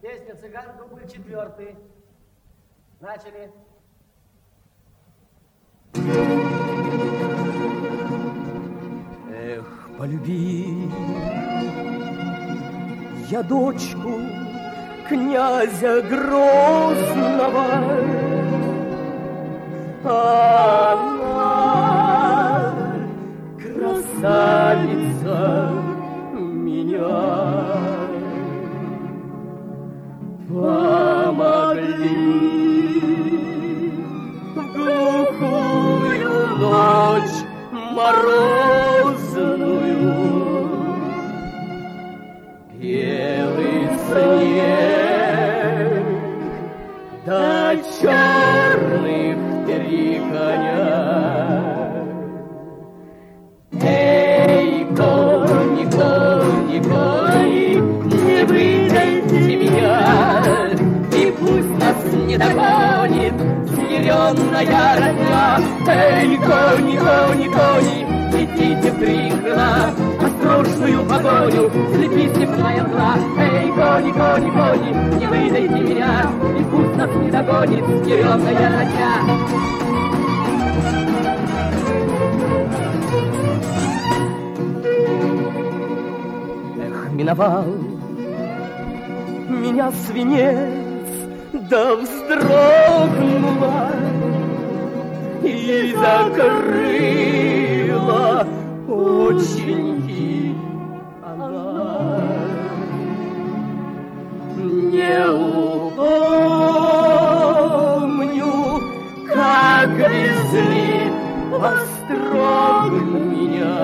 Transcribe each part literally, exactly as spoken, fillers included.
Песня «Цыган», дубль четвертый. Начали. Эх, полюби я дочку князя Грозного, она красавица меня. Помогли в глухую ночь морозную, белый снег да черных три коня. Эй, кони, кони, кони, не выдайте меня, и пусть нас не догонит звериная родня. Эй, кони, кони, кони, летите в три крыла, осторожную погоню слепи степная мгла. Эй, кони, кони, кони, не выдайте меня, и пусть нас не догонит звериная родня. Миновал меня свинец, да вздрогнула и закрыла очи она. Не упомню, как везли острог меня,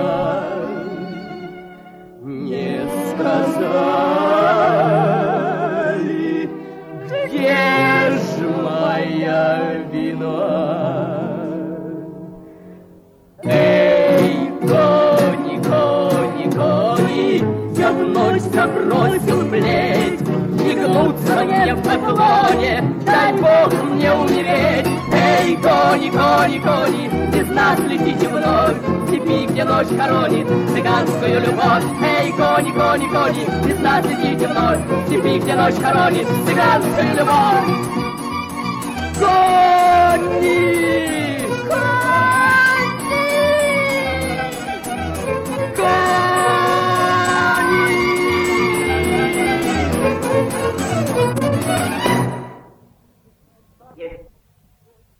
не сказали, где ж моя вина. Эй, кони, кони, кони, я вновь забросил плеть, и гнуться мне в поклоне, дай Бог мне умереть. Эй, кони, кони, кони, без нас летите вновь, в степи, где ночь хоронит цыганскую любовь. Эй, кони, кони, кони, без нас летите вновь, в степи, где ночь хоронит цыганскую любовь. Кони! Кони!